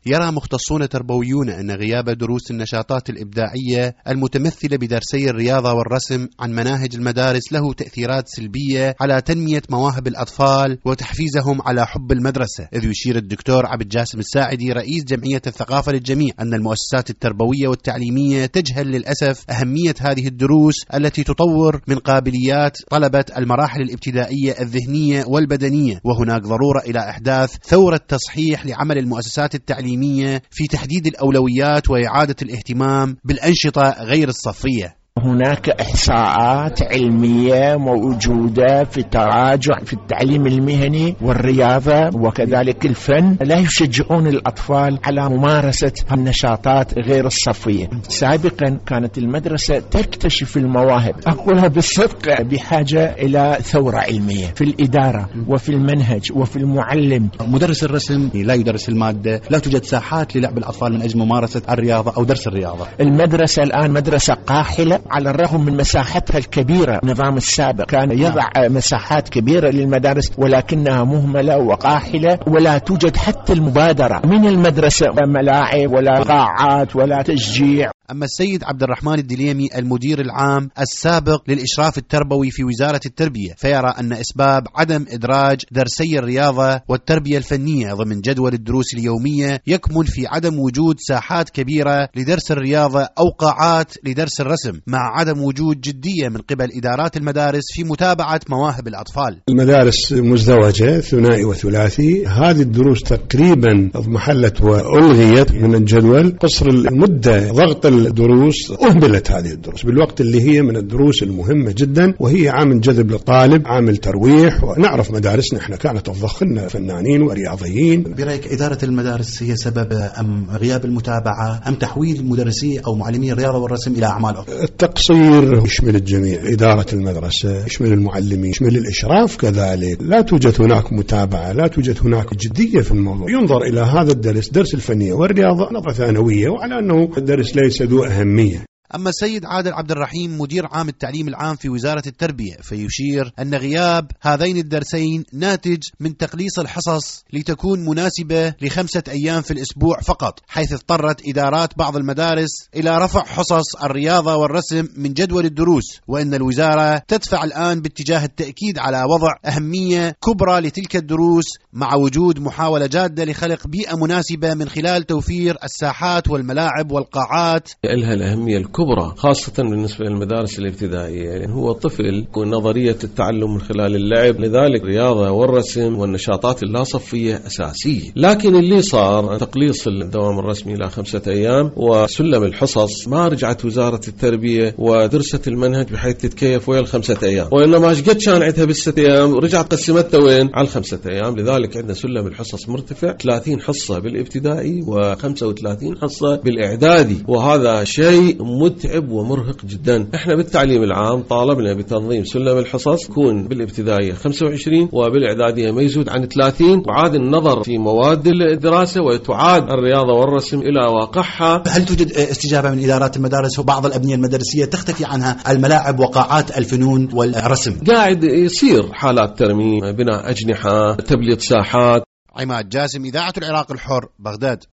يرى مختصون تربويون أن غياب دروس النشاطات الإبداعية المتمثلة بدرسي الرياضة والرسم عن مناهج المدارس له تأثيرات سلبية على تنمية مواهب الأطفال وتحفيزهم على حب المدرسة، إذ يشير الدكتور عبد جاسم الساعدي رئيس جمعية الثقافة للجميع أن المؤسسات التربوية والتعليمية تجهل للأسف أهمية هذه الدروس التي تطور من قابليات طلبة المراحل الابتدائية الذهنية والبدنية، وهناك ضرورة إلى إحداث ثورة تصحيح لعمل المؤسسات التعليمية في تحديد الأولويات وإعادة الاهتمام بالأنشطة غير الصفية. هناك إحصاءات علمية موجودة في التراجع في التعليم المهني والرياضة وكذلك الفن، لا يشجعون الأطفال على ممارسة النشاطات غير الصفية. سابقا كانت المدرسة تكتشف المواهب، أقولها بالصدق بحاجة إلى ثورة علمية في الإدارة وفي المنهج وفي المعلم. مدرس الرسم لا يدرس المادة، لا توجد ساحات للعب الأطفال من أجل ممارسة الرياضة أو درس الرياضة. المدرسة الآن مدرسة قاحلة على الرغم من مساحتها الكبيرة. النظام السابق كان يضع مساحات كبيرة للمدارس ولكنها مهملة وقاحلة، ولا توجد حتى المبادرة من المدرسة، ملاعب ولا قاعات ولا تشجيع. أما السيد عبد الرحمن الدليمي المدير العام السابق للإشراف التربوي في وزارة التربية فيرى أن أسباب عدم إدراج درسي الرياضة والتربية الفنية ضمن جدول الدروس اليومية يكمن في عدم وجود ساحات كبيرة لدرس الرياضة أو قاعات لدرس الرسم، مع عدم وجود جدية من قبل إدارات المدارس في متابعة مواهب الأطفال. المدارس مزدوجة ثنائي وثلاثي، هذه الدروس تقريبا اضمحلت وألغيت من الجدول. قصر المدة، ضغط الدروس، أهملت هذه الدروس بالوقت اللي هي من الدروس المهمة جدا، وهي عامل جذب للطالب، عامل ترويح. ونعرف مدارسنا احنا كانت تضخنا فنانين ورياضيين. برأيك إدارة المدارس هي سبب أم غياب المتابعة أم تحويل مدرسي أو معلمي الرياضة والرسم إلى أعمال أخرى؟ التقصير يشمل الجميع، إدارة المدرسة يشمل المعلمين يشمل الإشراف كذلك. لا توجد هناك متابعة، لا توجد هناك جدية في الموضوع. ينظر إلى هذا الدرس، درس الفنية والرياضة، نظرة ثانوية، وعلى أنه الدرس ليس ذو أهمية. أما السيد عادل عبد الرحيم مدير عام التعليم العام في وزارة التربية فيشير أن غياب هذين الدرسين ناتج من تقليص الحصص لتكون مناسبة ل5 أيام في الأسبوع فقط، حيث اضطرت إدارات بعض المدارس إلى رفع حصص الرياضة والرسم من جدول الدروس، وأن الوزارة تدفع الآن باتجاه التأكيد على وضع أهمية كبرى لتلك الدروس مع وجود محاولة جادة لخلق بيئة مناسبة من خلال توفير الساحات والملاعب والقاعات. لها الأهمية كبرى خاصة بالنسبة للمدارس الابتدائية، يعني هو طفل ونظرية التعلم من خلال اللعب، لذلك الرياضة والرسم والنشاطات اللاصفية أساسية. لكن اللي صار تقليص الدوام الرسمي إلى 5 أيام وسلم الحصص، ما رجعت وزارة التربية ودرست المنهج بحيث تتكيف ويا 5 أيام، وإنما قد كان عندها ب6 أيام ورجعت قسمتها وين على 5 أيام. لذلك عندنا سلم الحصص مرتفع، 30 حصة بالابتدائي و35 حصة بالإعدادي، وهذا شيء متعب ومرهق جدا. احنا بالتعليم العام طالبنا بتنظيم سلم الحصص يكون بالابتدائية 25 وبالاعدادية ما يزود عن 30، وعاد النظر في مواد الدراسة وتعاد الرياضة والرسم إلى واقعها. هل توجد استجابة من إدارات المدارس وبعض الأبنية المدرسية تختفي عنها الملاعب وقاعات الفنون والرسم؟ قاعد يصير حالات ترميم، بناء أجنحة، تبليط ساحات. عماد جاسم، إذاعة العراق الحر، بغداد.